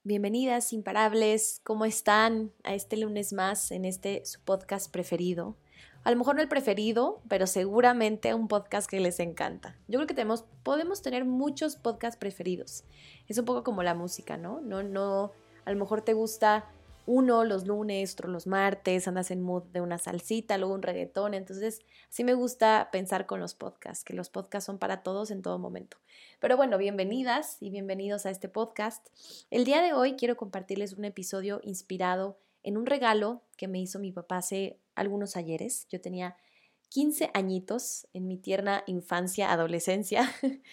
Bienvenidas, imparables, ¿cómo están? A este lunes más en su podcast preferido. A lo mejor no el preferido, pero seguramente un podcast que les encanta. Yo creo que podemos tener muchos podcasts preferidos. Es un poco como la música, ¿no? A lo mejor te gusta uno los lunes, otro los martes, andas en mood de una salsita, luego un reggaetón. Entonces, sí me gusta pensar con los podcasts, que los podcasts son para todos en todo momento. Pero bueno, bienvenidas y bienvenidos a este podcast. El día de hoy quiero compartirles un episodio inspirado en un regalo que me hizo mi papá hace algunos ayeres. Yo tenía 15 añitos en mi tierna infancia, adolescencia,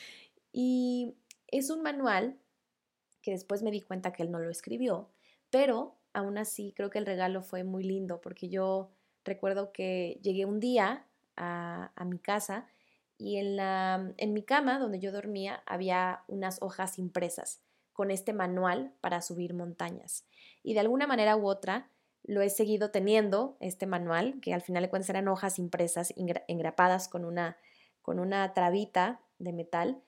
y es un manual que después me di cuenta que él no lo escribió, pero aún así creo que el regalo fue muy lindo porque yo recuerdo que llegué un día a mi casa y en mi cama donde yo dormía había unas hojas impresas con este manual para subir montañas. Y de alguna manera u otra lo he seguido teniendo, este manual, que al final de cuentas eran hojas impresas, engrapadas con una trabita de metal,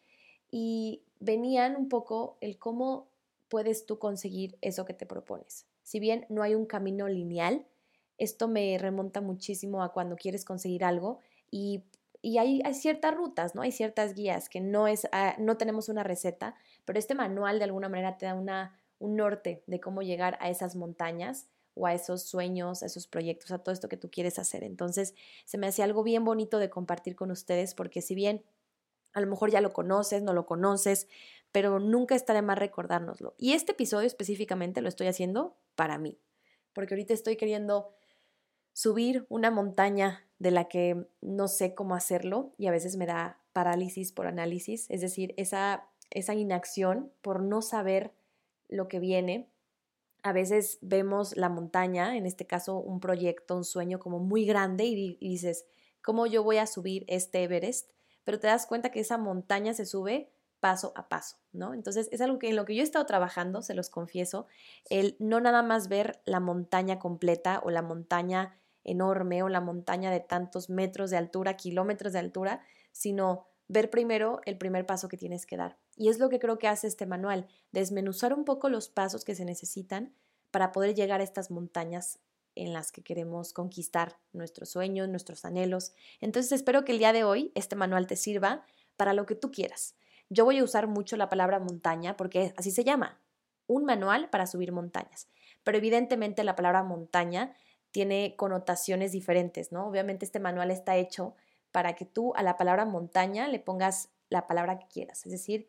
y venían un poco el cómo puedes tú conseguir eso que te propones. Si bien no hay un camino lineal, esto me remonta muchísimo a cuando quieres conseguir algo y, hay ciertas rutas, ¿no? Hay ciertas guías que no tenemos una receta, pero este manual de alguna manera te da un norte de cómo llegar a esas montañas o a esos sueños, a esos proyectos, a todo esto que tú quieres hacer. Entonces, se me hacía algo bien bonito de compartir con ustedes porque si bien a lo mejor ya lo conoces, no lo conoces, pero nunca está de más recordárnoslo. Y este episodio específicamente lo estoy haciendo para mí, porque ahorita estoy queriendo subir una montaña de la que no sé cómo hacerlo y a veces me da parálisis por análisis, es decir, esa inacción por no saber lo que viene. A veces vemos la montaña, en este caso un proyecto, un sueño como muy grande y dices, ¿cómo yo voy a subir este Everest? Pero te das cuenta que esa montaña se sube paso a paso, ¿no? Entonces es algo que en lo que yo he estado trabajando, se los confieso, el no nada más ver la montaña completa o la montaña enorme o la montaña de tantos metros de altura, kilómetros de altura, sino ver primero el primer paso que tienes que dar. Y es lo que creo que hace este manual, desmenuzar un poco los pasos que se necesitan para poder llegar a estas montañas en las que queremos conquistar nuestros sueños, nuestros anhelos. Entonces espero que el día de hoy este manual te sirva para lo que tú quieras. Yo voy a usar mucho la palabra montaña porque así se llama, un manual para subir montañas. Pero evidentemente la palabra montaña tiene connotaciones diferentes, ¿no? Obviamente este manual está hecho para que tú a la palabra montaña le pongas la palabra que quieras, es decir,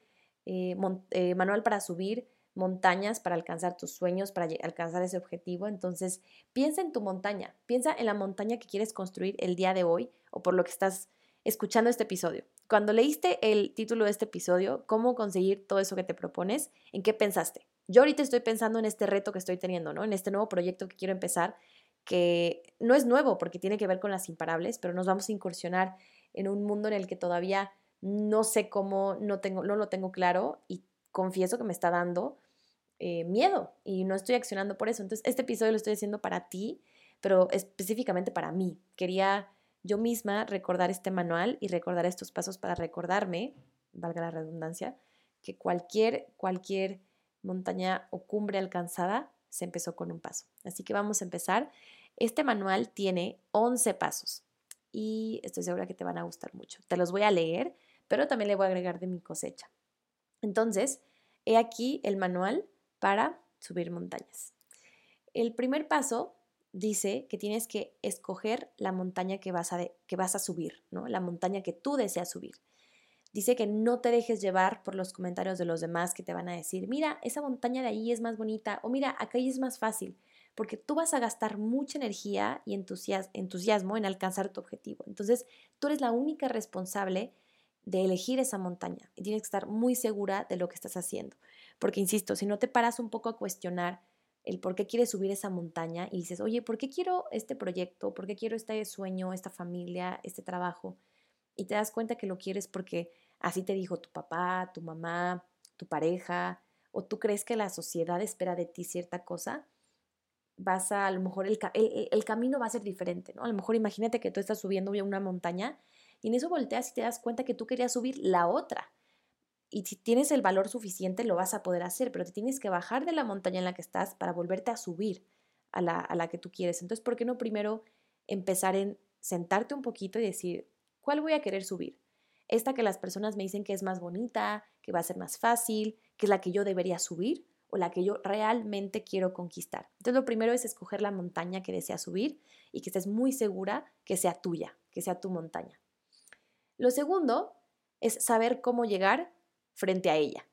manual para subir montañas, para alcanzar tus sueños, para alcanzar ese objetivo. Entonces, piensa en tu montaña, piensa en la montaña que quieres construir el día de hoy o por lo que estás escuchando este episodio. Cuando leíste el título de este episodio, ¿cómo conseguir todo eso que te propones? ¿En qué pensaste? Yo ahorita estoy pensando en este reto que estoy teniendo, ¿no? En este nuevo proyecto que quiero empezar, que no es nuevo porque tiene que ver con las imparables, pero nos vamos a incursionar en un mundo en el que todavía no sé cómo, no lo tengo claro y confieso que me está dando miedo y no estoy accionando por eso. Entonces, este episodio lo estoy haciendo para ti, pero específicamente para mí. Quería yo misma recordar este manual y recordar estos pasos para recordarme, valga la redundancia, que cualquier montaña o cumbre alcanzada se empezó con un paso. Así que vamos a empezar. Este manual tiene 11 pasos y estoy segura que te van a gustar mucho. Te los voy a leer, pero también le voy a agregar de mi cosecha. Entonces, he aquí el manual para subir montañas. El primer paso dice que tienes que escoger la montaña que vas a subir, ¿no? La montaña que tú deseas subir. Dice que no te dejes llevar por los comentarios de los demás que te van a decir, mira, esa montaña de ahí es más bonita o mira, acá es más fácil, porque tú vas a gastar mucha energía y entusiasmo en alcanzar tu objetivo. Entonces, tú eres la única responsable de elegir esa montaña y tienes que estar muy segura de lo que estás haciendo. Porque, insisto, si no te paras un poco a cuestionar el por qué quieres subir esa montaña y dices, oye, ¿por qué quiero este proyecto? ¿Por qué quiero este sueño, esta familia, este trabajo? Y te das cuenta que lo quieres porque así te dijo tu papá, tu mamá, tu pareja, o tú crees que la sociedad espera de ti cierta cosa, a lo mejor el camino va a ser diferente, ¿no? A lo mejor imagínate que tú estás subiendo una montaña y en eso volteas y te das cuenta que tú querías subir la otra. y si tienes el valor suficiente lo vas a poder hacer, pero te tienes que bajar de la montaña en la que estás para volverte a subir a la que tú quieres. Entonces, ¿por qué no primero empezar en sentarte un poquito y decir, ¿cuál voy a querer subir? Esta que las personas me dicen que es más bonita, que va a ser más fácil, que es la que yo debería subir o la que yo realmente quiero conquistar. Entonces, lo primero es escoger la montaña que deseas subir y que estés muy segura que sea tuya, que sea tu montaña. Lo segundo es saber cómo llegar frente a ella.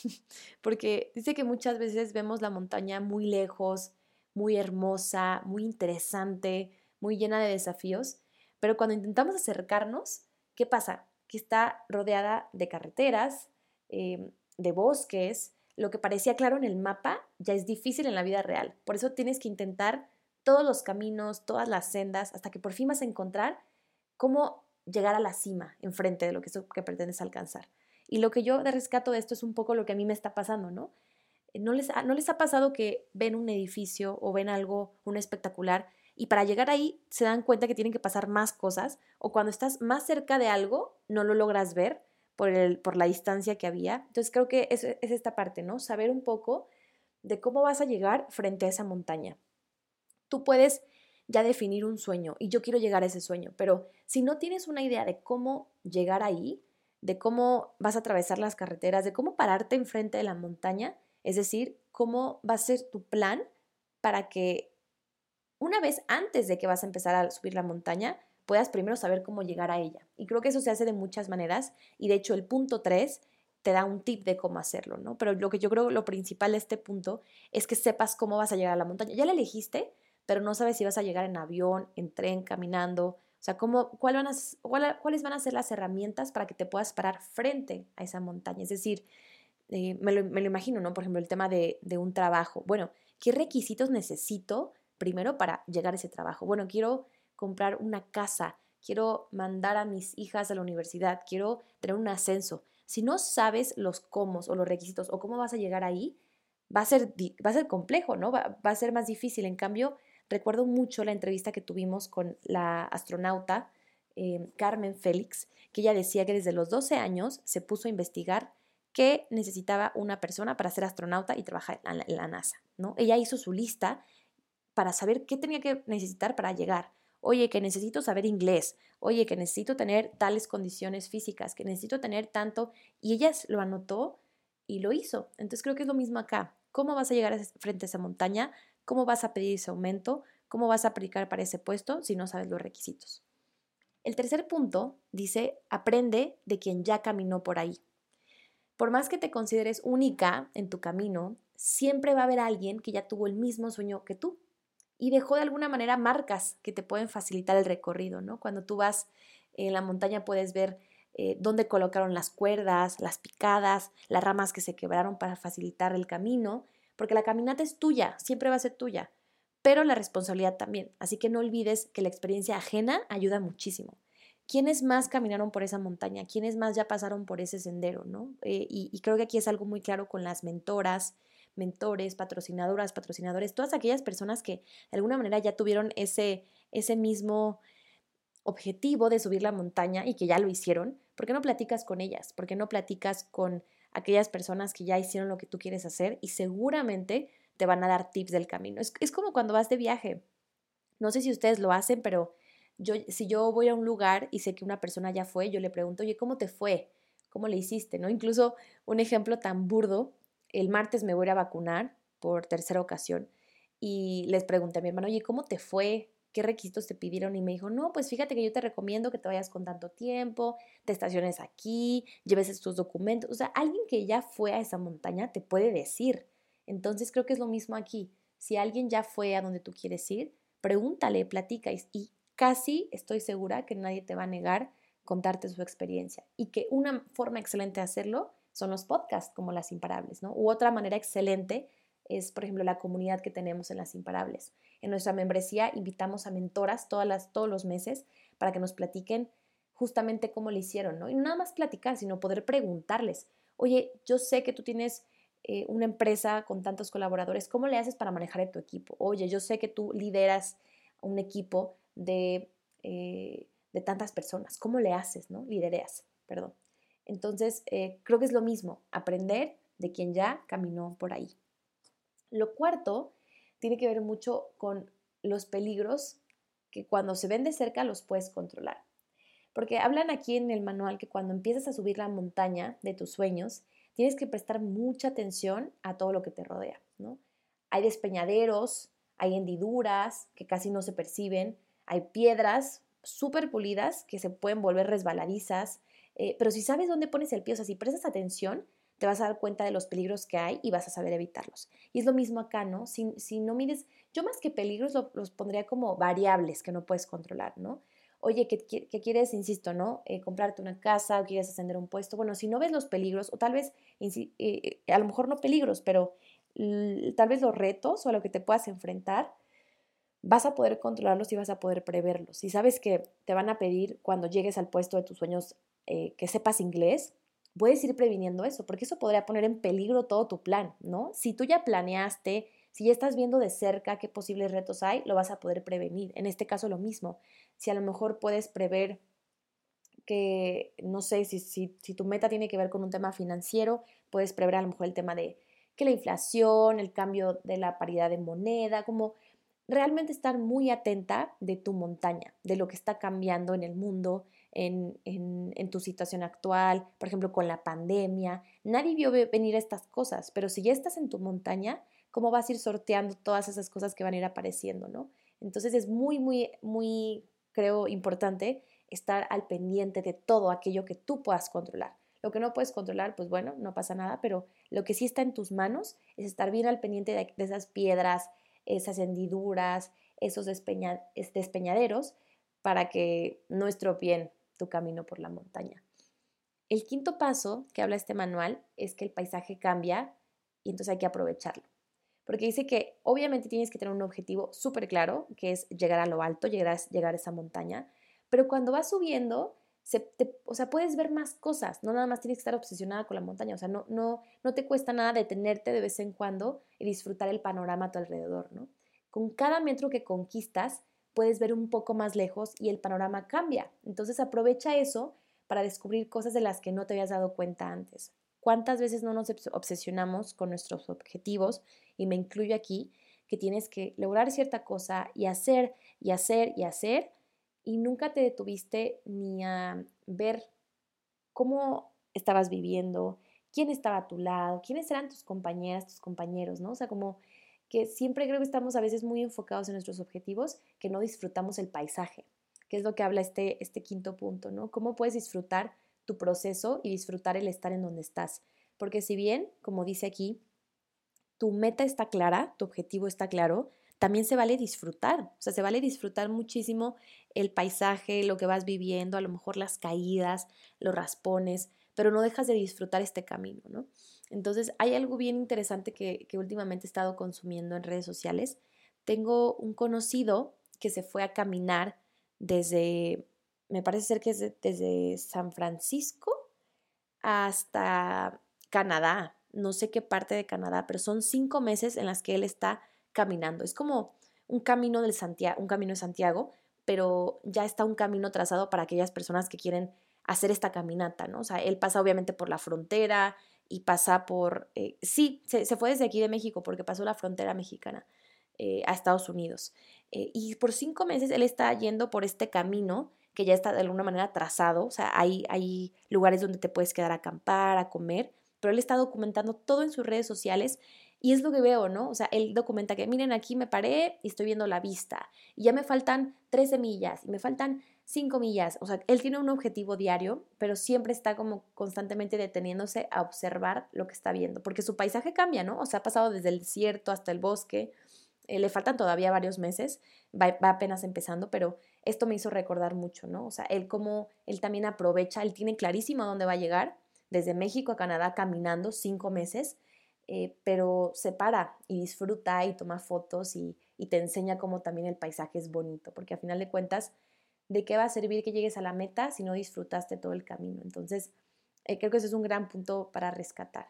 Porque dice que muchas veces vemos la montaña muy lejos, muy hermosa, muy interesante, muy llena de desafíos, pero cuando intentamos acercarnos, ¿qué pasa? Que está rodeada de carreteras, de bosques, lo que parecía claro en el mapa ya es difícil en la vida real. Por eso tienes que intentar todos los caminos, todas las sendas, hasta que por fin vas a encontrar cómo llegar a la cima enfrente de lo que pretendes alcanzar. Y lo que yo rescato de esto es un poco lo que a mí me está pasando, ¿no? ¿No les ha pasado que ven un edificio o ven algo, un espectacular, y para llegar ahí se dan cuenta que tienen que pasar más cosas, o cuando estás más cerca de algo no lo logras ver por la distancia que había? Entonces creo que es esta parte, ¿no? Saber un poco de cómo vas a llegar frente a esa montaña. Tú puedes ya definir un sueño y yo quiero llegar a ese sueño, pero si no tienes una idea de cómo llegar ahí, de cómo vas a atravesar las carreteras, de cómo pararte enfrente de la montaña, es decir, cómo va a ser tu plan para que una vez antes de que vas a empezar a subir la montaña, puedas primero saber cómo llegar a ella. Y creo que eso se hace de muchas maneras y de hecho el punto 3 te da un tip de cómo hacerlo, ¿no? Pero lo que yo creo lo principal de este punto es que sepas cómo vas a llegar a la montaña. Ya la elegiste, pero no sabes si vas a llegar en avión, en tren, caminando. O sea, ¿cuáles van a ser las herramientas para que te puedas parar frente a esa montaña? Es decir, me lo imagino, ¿no? Por ejemplo, el tema de un trabajo. Bueno, ¿qué requisitos necesito primero para llegar a ese trabajo? Bueno, quiero comprar una casa, quiero mandar a mis hijas a la universidad, quiero tener un ascenso. Si no sabes los cómo o los requisitos o cómo vas a llegar ahí, va a ser complejo, ¿no? Va a ser más difícil. En cambio, recuerdo mucho la entrevista que tuvimos con la astronauta Carmen Félix, que ella decía que desde los 12 años se puso a investigar qué necesitaba una persona para ser astronauta y trabajar en la NASA, ¿no? Ella hizo su lista para saber qué tenía que necesitar para llegar. Oye, que necesito saber inglés. Oye, que necesito tener tales condiciones físicas, que necesito tener tanto. Y ella lo anotó y lo hizo. Entonces creo que es lo mismo acá. ¿Cómo vas a llegar frente a esa montaña? ¿Cómo vas a pedir ese aumento? ¿Cómo vas a aplicar para ese puesto si no sabes los requisitos? El tercer punto dice, aprende de quien ya caminó por ahí. Por más que te consideres única en tu camino, siempre va a haber alguien que ya tuvo el mismo sueño que tú y dejó de alguna manera marcas que te pueden facilitar el recorrido, ¿no? Cuando tú vas en la montaña puedes ver dónde colocaron las cuerdas, las picadas, las ramas que se quebraron para facilitar el camino, porque la caminata es tuya, siempre va a ser tuya, pero la responsabilidad también. Así que no olvides que la experiencia ajena ayuda muchísimo. ¿Quiénes más caminaron por esa montaña? ¿Quiénes más ya pasaron por ese sendero, no? Y creo que aquí es algo muy claro con las mentoras, mentores, patrocinadoras, patrocinadores, todas aquellas personas que de alguna manera ya tuvieron ese mismo objetivo de subir la montaña y que ya lo hicieron. ¿Por qué no platicas con ellas? ¿Por qué no platicas con aquellas personas que ya hicieron lo que tú quieres hacer y seguramente te van a dar tips del camino? Es como cuando vas de viaje. No sé si ustedes lo hacen, pero si yo voy a un lugar y sé que una persona ya fue, yo le pregunto, oye, ¿cómo te fue? ¿Cómo le hiciste? ¿No? Incluso un ejemplo tan burdo, el martes me voy a vacunar por tercera ocasión y les pregunté a mi hermano, oye, ¿cómo te fue? ¿Qué requisitos te pidieron? Y me dijo, no, pues fíjate que yo te recomiendo que te vayas con tanto tiempo, te estaciones aquí, lleves estos documentos. O sea, alguien que ya fue a esa montaña te puede decir. Entonces creo que es lo mismo aquí. Si alguien ya fue a donde tú quieres ir, pregúntale, platica y casi estoy segura que nadie te va a negar contarte su experiencia y que una forma excelente de hacerlo son los podcasts como Las Imparables, ¿no? U otra manera excelente es, por ejemplo, la comunidad que tenemos en Las Imparables. En nuestra membresía invitamos a mentoras todos los meses para que nos platiquen justamente cómo le hicieron, ¿no? Y no nada más platicar, sino poder preguntarles, oye, yo sé que tú tienes una empresa con tantos colaboradores, ¿cómo le haces para manejar tu equipo? Oye, yo sé que tú lideras un equipo de tantas personas, ¿cómo le haces, no? Lidereas, perdón. Entonces, creo que es lo mismo, aprender de quien ya caminó por ahí. Lo cuarto tiene que ver mucho con los peligros que cuando se ven de cerca los puedes controlar. Porque hablan aquí en el manual que cuando empiezas a subir la montaña de tus sueños, tienes que prestar mucha atención a todo lo que te rodea, ¿no? Hay despeñaderos, hay hendiduras que casi no se perciben, hay piedras súper pulidas que se pueden volver resbaladizas, pero si sabes dónde pones el pie, o sea, si prestas atención, te vas a dar cuenta de los peligros que hay y vas a saber evitarlos. Y es lo mismo acá, ¿no? Si no mides, yo más que peligros los pondría como variables que no puedes controlar, ¿no? Oye, ¿qué quieres, insisto, ¿no? Comprarte una casa o quieres ascender un puesto. Bueno, si no ves los peligros, o tal vez, a lo mejor no peligros, pero tal vez los retos o a lo que te puedas enfrentar, vas a poder controlarlos y vas a poder preverlos. Si sabes que te van a pedir cuando llegues al puesto de tus sueños que sepas inglés, puedes ir previniendo eso, porque eso podría poner en peligro todo tu plan, ¿no? Si tú ya planeaste, si ya estás viendo de cerca qué posibles retos hay, lo vas a poder prevenir. En este caso lo mismo. Si a lo mejor puedes prever que, no sé, si tu meta tiene que ver con un tema financiero, puedes prever a lo mejor el tema de que la inflación, el cambio de la paridad de moneda, como realmente estar muy atenta de tu montaña, de lo que está cambiando en el mundo, en tu situación actual, por ejemplo, con la pandemia. Nadie vio venir estas cosas, pero si ya estás en tu montaña, ¿cómo vas a ir sorteando todas esas cosas que van a ir apareciendo, ¿no? Entonces es muy, muy, muy, creo, importante estar al pendiente de todo aquello que tú puedas controlar. Lo que no puedes controlar, pues bueno, no pasa nada, pero lo que sí está en tus manos es estar bien al pendiente de esas piedras, esas hendiduras, esos despeñaderos, para que no estropeen tu camino por la montaña. El quinto paso que habla este manual es que el paisaje cambia y entonces hay que aprovecharlo. Porque dice que obviamente tienes que tener un objetivo súper claro, que es llegar a lo alto, llegar a esa montaña, pero cuando vas subiendo, o sea, puedes ver más cosas, no nada más tienes que estar obsesionada con la montaña, o sea, no te cuesta nada detenerte de vez en cuando y disfrutar el panorama a tu alrededor, ¿no? Con cada metro que conquistas, puedes ver un poco más lejos y el panorama cambia. Entonces aprovecha eso para descubrir cosas de las que no te habías dado cuenta antes. ¿Cuántas veces no nos obsesionamos con nuestros objetivos? Y me incluyo aquí, que tienes que lograr cierta cosa y hacer y hacer y hacer, y nunca te detuviste ni a ver cómo estabas viviendo, quién estaba a tu lado, quiénes eran tus compañeras, tus compañeros, ¿no? O sea, como que siempre creo que estamos a veces muy enfocados en nuestros objetivos, que no disfrutamos el paisaje, que es lo que habla este quinto punto, ¿no? ¿Cómo puedes disfrutar tu proceso y disfrutar el estar en donde estás? Porque si bien, como dice aquí, tu meta está clara, tu objetivo está claro, también se vale disfrutar, o sea, se vale disfrutar muchísimo el paisaje, lo que vas viviendo, a lo mejor las caídas, los raspones, pero no dejas de disfrutar este camino, ¿no? Entonces, hay algo bien interesante que últimamente he estado consumiendo en redes sociales. Tengo un conocido que se fue a caminar desde, me parece ser que es desde San Francisco hasta Canadá, no sé qué parte de Canadá, pero son 5 meses en las que él está caminando. Es como un camino un camino de Santiago, pero ya está un camino trazado para aquellas personas que quieren hacer esta caminata, ¿no? O sea, él pasa obviamente por la frontera y pasa por, sí, se fue desde aquí de México porque pasó la frontera mexicana a Estados Unidos. Y por 5 meses él está yendo por este camino que ya está de alguna manera trazado, o sea, hay lugares donde te puedes quedar a acampar, a comer, pero él está documentando todo en sus redes sociales y es lo que veo, ¿no? O sea, él documenta que, miren, aquí me paré y estoy viendo la vista y ya me faltan 13 millas y me faltan 5 millas, o sea, él tiene un objetivo diario, pero siempre está como constantemente deteniéndose a observar lo que está viendo, porque su paisaje cambia, ¿no? O sea, ha pasado desde el desierto hasta el bosque, le faltan todavía varios meses, va apenas empezando, pero esto me hizo recordar mucho, ¿no? O sea, él también aprovecha, él tiene clarísimo a dónde va a llegar, desde México a Canadá caminando 5 meses, pero se para y disfruta y toma fotos y te enseña cómo también el paisaje es bonito, porque a final de cuentas, ¿de qué va a servir que llegues a la meta si no disfrutaste todo el camino? Entonces, creo que ese es un gran punto para rescatar.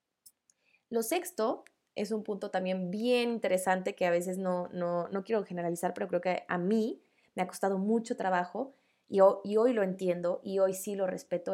Lo sexto es un punto también bien interesante que a veces no quiero generalizar, pero creo que a mí me ha costado mucho trabajo y hoy lo entiendo y hoy sí lo respeto, es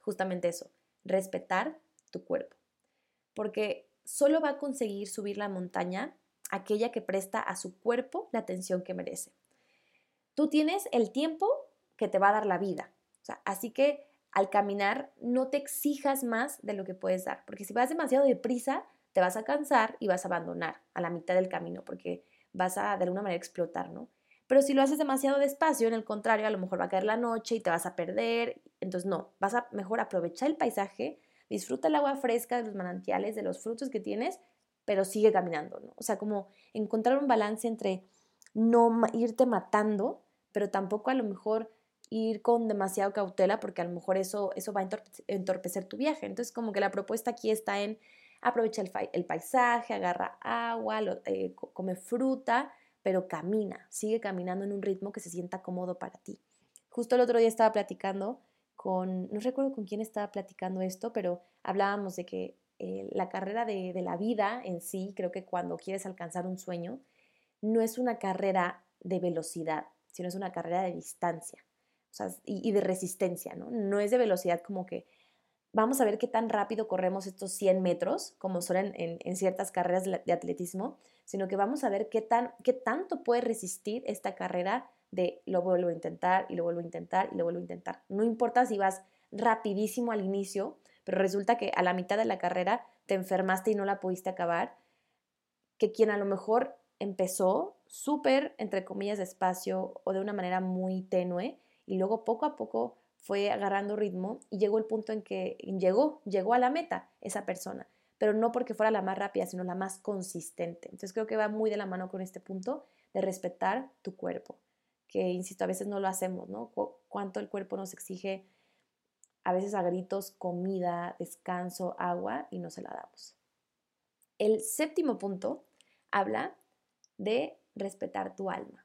justamente eso, respetar tu cuerpo. Porque solo va a conseguir subir la montaña aquella que presta a su cuerpo la atención que merece. Tú tienes el tiempo que te va a dar la vida. O sea, así que al caminar no te exijas más de lo que puedes dar, porque si vas demasiado deprisa, te vas a cansar y vas a abandonar a la mitad del camino, porque vas a de alguna manera explotar, ¿no? Pero si lo haces demasiado despacio, en el contrario, a lo mejor va a caer la noche y te vas a perder. Entonces, no, vas a mejor aprovechar el paisaje, disfruta el agua fresca de los manantiales, de los frutos que tienes, pero sigue caminando, ¿no? O sea, como encontrar un balance entre no irte matando, pero tampoco a lo mejor ir con demasiado cautela porque a lo mejor eso va a entorpecer tu viaje. Entonces, como que la propuesta aquí está en aprovecha el paisaje, agarra agua, come fruta, pero camina, sigue caminando en un ritmo que se sienta cómodo para ti. Justo el otro día estaba platicando no recuerdo con quién estaba platicando esto, pero hablábamos de que la carrera de la vida en sí, creo que cuando quieres alcanzar un sueño, no es una carrera de velocidad, sino es una carrera de distancia, o sea, y de resistencia, ¿no? No es de velocidad como que vamos a ver qué tan rápido corremos estos 100 metros, como son en ciertas carreras de atletismo, sino que vamos a ver qué tanto puede resistir esta carrera de lo vuelvo a intentar y lo vuelvo a intentar y lo vuelvo a intentar. No importa si vas rapidísimo al inicio, pero resulta que a la mitad de la carrera te enfermaste y no la pudiste acabar, que quien a lo mejor empezó súper, entre comillas, despacio o de una manera muy tenue y luego poco a poco fue agarrando ritmo y llegó el punto en que llegó a la meta esa persona, pero no porque fuera la más rápida, sino la más consistente. Entonces creo que va muy de la mano con este punto de respetar tu cuerpo, que insisto, a veces no lo hacemos, ¿no? Cuánto el cuerpo nos exige a veces a gritos comida, descanso, agua y no se la damos. El séptimo punto habla de respetar tu alma.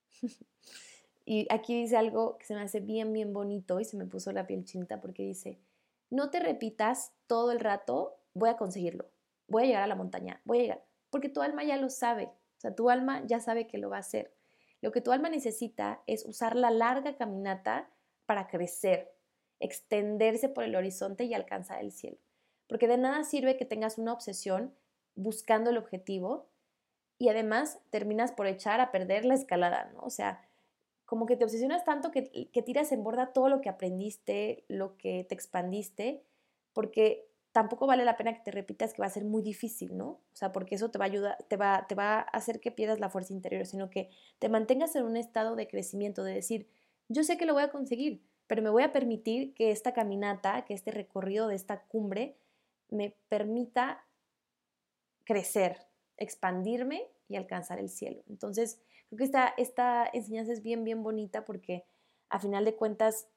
Y aquí dice algo que se me hace bien, bien bonito y se me puso la piel chinita porque dice, no te repitas todo el rato, voy a conseguirlo, voy a llegar a la montaña, voy a llegar, porque tu alma ya lo sabe, o sea, tu alma ya sabe que lo va a hacer. Lo que tu alma necesita es usar la larga caminata para crecer, extenderse por el horizonte y alcanzar el cielo. Porque de nada sirve que tengas una obsesión buscando el objetivo y además terminas por echar a perder la escalada, ¿no? O sea, como que te obsesionas tanto que tiras en borda todo lo que aprendiste, lo que te expandiste, porque tampoco vale la pena que te repitas que va a ser muy difícil, ¿no? O sea, porque eso te va a ayudar, te va a hacer que pierdas la fuerza interior, sino que te mantengas en un estado de crecimiento, de decir, yo sé que lo voy a conseguir, pero me voy a permitir que esta caminata, que este recorrido de esta cumbre me permita crecer, expandirme y alcanzar el cielo. Entonces, creo que esta enseñanza es bien, bien bonita porque a final de cuentas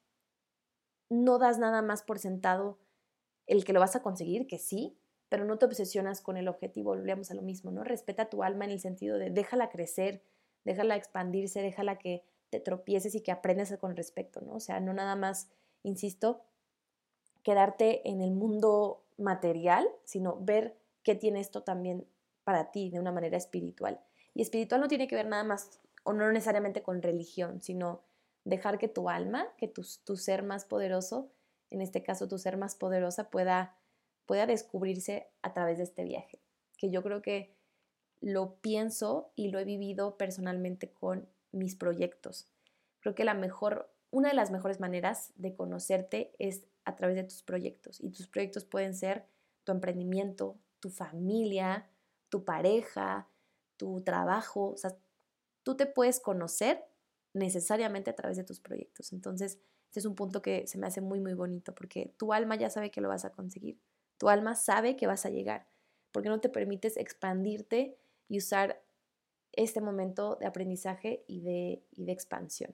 no das nada más por sentado el que lo vas a conseguir, que sí, pero no te obsesionas con el objetivo, volvemos a lo mismo, ¿no? Respeta tu alma en el sentido de déjala crecer, déjala expandirse, déjala que te tropieces y que aprendas con respecto, ¿no? O sea, no nada más, insisto, quedarte en el mundo material, sino ver qué tiene esto también para ti de una manera espiritual. Y espiritual no tiene que ver nada más, o no necesariamente con religión, sino dejar que tu alma, que tu ser más poderoso, en este caso tu ser más poderosa, pueda descubrirse a través de este viaje. Que yo creo que lo pienso y lo he vivido personalmente con mis proyectos. Creo que una de las mejores maneras de conocerte es a través de tus proyectos. Y tus proyectos pueden ser tu emprendimiento, tu familia, tu pareja, tu trabajo. O sea, tú te puedes conocer necesariamente a través de tus proyectos. Entonces, este es un punto que se me hace muy, muy bonito porque tu alma ya sabe que lo vas a conseguir. Tu alma sabe que vas a llegar. Porque no te permites expandirte y usar este momento de aprendizaje y de expansión.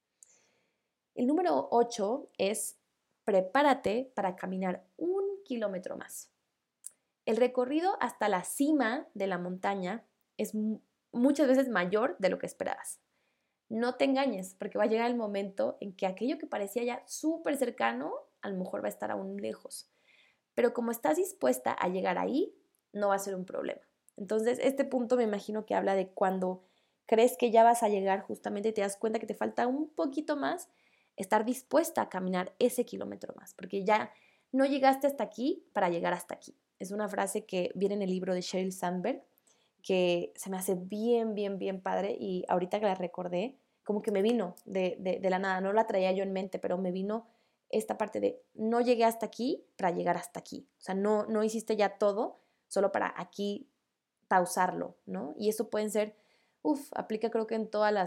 El número 8 es prepárate para caminar 1 kilómetro más. El recorrido hasta la cima de la montaña es muchas veces mayor de lo que esperabas. No te engañes, porque va a llegar el momento en que aquello que parecía ya súper cercano, a lo mejor va a estar aún lejos. Pero como estás dispuesta a llegar ahí, no va a ser un problema. Entonces, este punto me imagino que habla de cuando crees que ya vas a llegar justamente y te das cuenta que te falta un poquito más, estar dispuesta a caminar ese kilómetro más, porque ya no llegaste hasta aquí para llegar hasta aquí. Es una frase que viene en el libro de Sheryl Sandberg, que se me hace bien, bien, bien padre, y ahorita que la recordé, como que me vino de la nada, no la traía yo en mente, pero me vino esta parte de no llegué hasta aquí para llegar hasta aquí. O sea, no hiciste ya todo solo para aquí pausarlo, ¿no? Y eso pueden ser, aplica creo que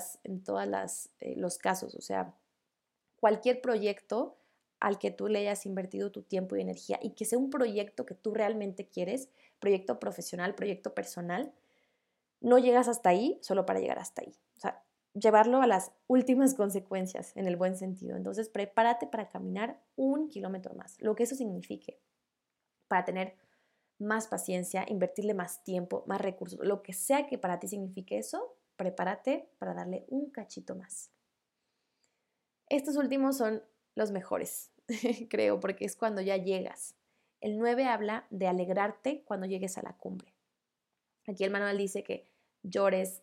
los casos, o sea, cualquier proyecto al que tú le hayas invertido tu tiempo y energía y que sea un proyecto que tú realmente quieres, proyecto profesional, proyecto personal, no llegas hasta ahí solo para llegar hasta ahí. O sea, llevarlo a las últimas consecuencias en el buen sentido. Entonces, prepárate para caminar 1 kilómetro más, lo que eso signifique, para tener más paciencia, invertirle más tiempo, más recursos, lo que sea que para ti signifique eso, prepárate para darle un cachito más. Estos últimos son los mejores, creo, porque es cuando ya llegas. El 9 habla de alegrarte cuando llegues a la cumbre. Aquí el manual dice que llores,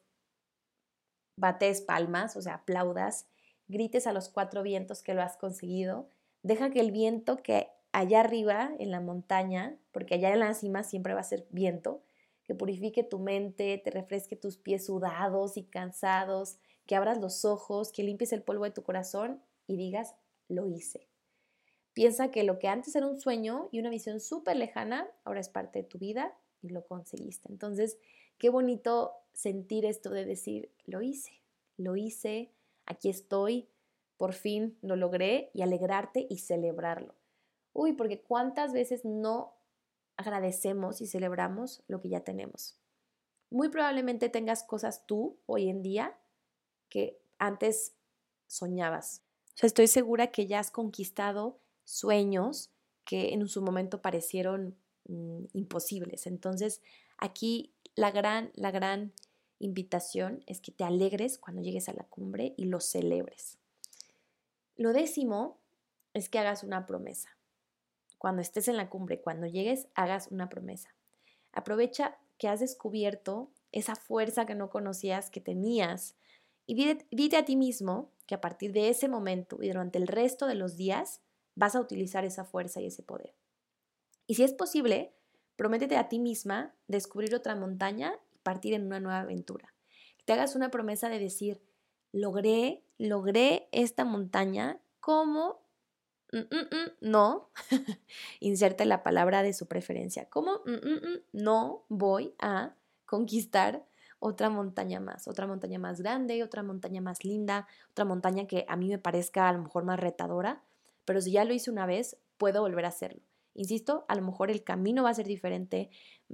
bates palmas, o sea, aplaudas, grites a los 4 vientos que lo has conseguido. Deja que el viento que allá arriba en la montaña, porque allá en la cima siempre va a ser viento, que purifique tu mente, te refresque tus pies sudados y cansados, que abras los ojos, que limpies el polvo de tu corazón y digas, lo hice. Piensa que lo que antes era un sueño y una visión súper lejana, ahora es parte de tu vida y lo conseguiste. Entonces, qué bonito sentir esto de decir, lo hice, aquí estoy, por fin lo logré, y alegrarte y celebrarlo. Porque cuántas veces no agradecemos y celebramos lo que ya tenemos. Muy probablemente tengas cosas tú hoy en día que antes soñabas. O sea, estoy segura que ya has conquistado sueños que en su momento parecieron imposibles. Entonces, aquí la gran invitación es que te alegres cuando llegues a la cumbre y lo celebres. Lo 10º es que hagas una promesa. Cuando estés en la cumbre, cuando llegues, hagas una promesa. Aprovecha que has descubierto esa fuerza que no conocías que tenías y dite a ti mismo que a partir de ese momento y durante el resto de los días vas a utilizar esa fuerza y ese poder. Y si es posible, prométete a ti misma descubrir otra montaña y partir en una nueva aventura. Que te hagas una promesa de decir, logré esta montaña como no, inserte la palabra de su preferencia. ¿Cómo no voy a conquistar otra montaña más grande, otra montaña más linda, otra montaña que a mí me parezca a lo mejor más retadora, pero si ya lo hice una vez, puedo volver a hacerlo? Insisto, a lo mejor el camino va a ser diferente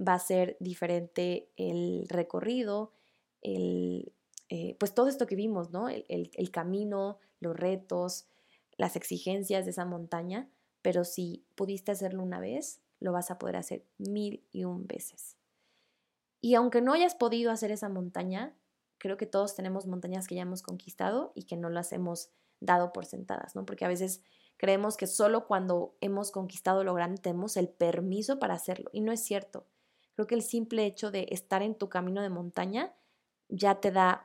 el recorrido, pues todo esto que vimos, ¿no? El camino, los retos, las exigencias de esa montaña, pero si pudiste hacerlo una vez, lo vas a poder hacer 1001 veces. Y aunque no hayas podido hacer esa montaña, creo que todos tenemos montañas que ya hemos conquistado y que no las hemos dado por sentadas, ¿no? Porque a veces creemos que solo cuando hemos conquistado lo grande tenemos el permiso para hacerlo, y no es cierto. Creo que el simple hecho de estar en tu camino de montaña ya te da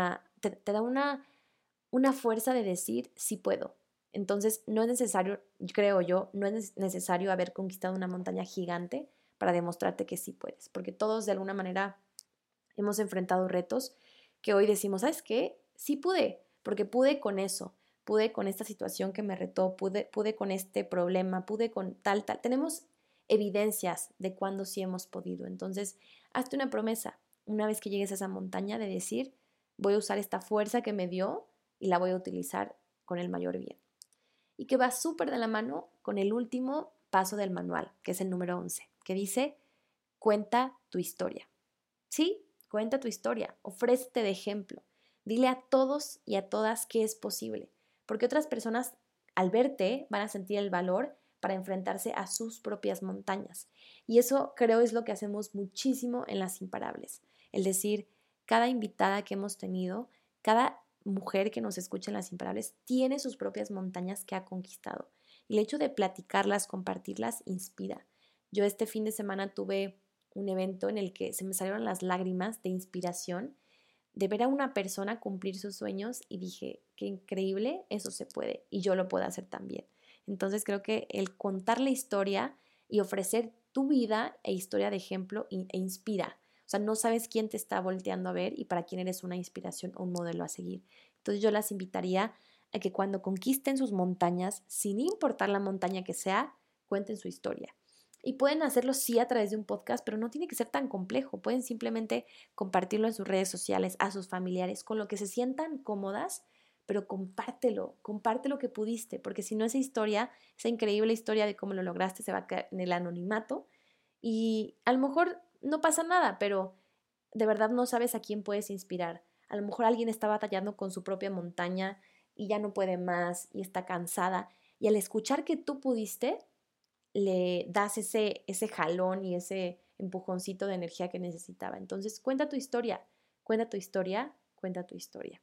una fuerza de decir, sí puedo. Entonces, no es necesario, creo yo, no es necesario haber conquistado una montaña gigante para demostrarte que sí puedes, porque todos de alguna manera hemos enfrentado retos que hoy decimos, ¿sabes qué? Sí pude, porque pude con eso, pude con esta situación que me retó, pude con este problema, pude con tal. Tenemos evidencias de cuándo sí hemos podido. Entonces, hazte una promesa, una vez que llegues a esa montaña, de decir, voy a usar esta fuerza que me dio y la voy a utilizar con el mayor bien. Y que va súper de la mano con el último paso del manual, que es el número 11, que dice, cuenta tu historia. ¿Sí? Cuenta tu historia, ofrécete de ejemplo. Dile a todos y a todas que es posible, porque otras personas al verte van a sentir el valor para enfrentarse a sus propias montañas. Y eso creo es lo que hacemos muchísimo en Las Imparables. El decir, cada invitada que hemos tenido, cada mujer que nos escucha en Las Imparables tiene sus propias montañas que ha conquistado. Y el hecho de platicarlas, compartirlas, inspira. Yo este fin de semana tuve un evento en el que se me salieron las lágrimas de inspiración de ver a una persona cumplir sus sueños y dije, qué increíble, eso se puede y yo lo puedo hacer también. Entonces creo que el contar la historia y ofrecer tu vida e historia de ejemplo e inspira. O sea, no sabes quién te está volteando a ver y para quién eres una inspiración o un modelo a seguir. Entonces yo las invitaría a que cuando conquisten sus montañas, sin importar la montaña que sea, cuenten su historia. Y pueden hacerlo sí a través de un podcast, pero no tiene que ser tan complejo. Pueden simplemente compartirlo en sus redes sociales, a sus familiares, con lo que se sientan cómodas, pero comparte lo que pudiste, porque si no esa historia, esa increíble historia de cómo lo lograste se va a quedar en el anonimato y a lo mejor no pasa nada, pero de verdad no sabes a quién puedes inspirar. A lo mejor alguien está batallando con su propia montaña y ya no puede más y está cansada y al escuchar que tú pudiste, le das ese jalón y ese empujoncito de energía que necesitaba. Entonces, cuenta tu historia, cuenta tu historia, cuenta tu historia.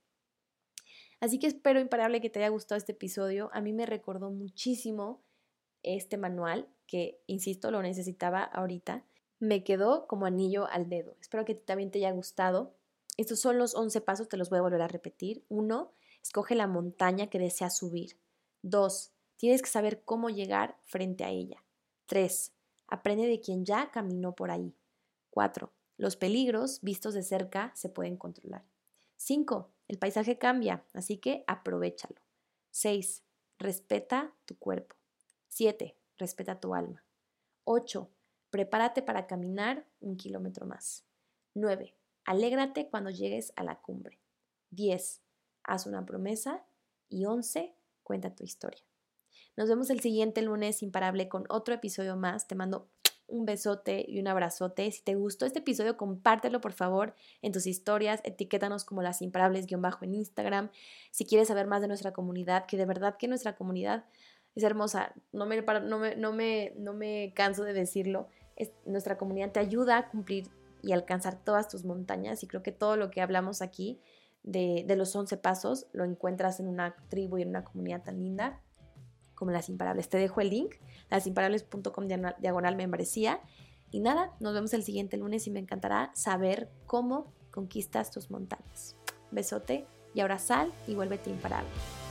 Así que espero imparable que te haya gustado este episodio. A mí me recordó muchísimo este manual que, insisto, lo necesitaba ahorita. Me quedó como anillo al dedo. Espero que también te haya gustado. Estos son los 11 pasos, te los voy a volver a repetir. 1. Escoge la montaña que deseas subir. 2. Tienes que saber cómo llegar frente a ella. 3. Aprende de quien ya caminó por ahí. 4. Los peligros vistos de cerca se pueden controlar. 5. El paisaje cambia, así que aprovéchalo. 6. Respeta tu cuerpo. 7. Respeta tu alma. 8. Prepárate para caminar 1 kilómetro más. 9. Alégrate cuando llegues a la cumbre. 10. Haz una promesa. Y 11. Cuenta tu historia. Nos vemos el siguiente lunes imparable con otro episodio más. Te mando un besote y un abrazote. Si te gustó este episodio, compártelo por favor en tus historias, etiquétanos como Las Imparables _ en Instagram. Si quieres saber más de nuestra comunidad, que de verdad que nuestra comunidad es hermosa, no me canso de decirlo, nuestra comunidad te ayuda a cumplir y alcanzar todas tus montañas y creo que todo lo que hablamos aquí de los 11 pasos lo encuentras en una tribu y en una comunidad tan linda como Las Imparables. Te dejo el link, lasimparables.com/membresía. Y nada, nos vemos el siguiente lunes y me encantará saber cómo conquistas tus montañas. Besote y ahora sal y vuélvete imparable.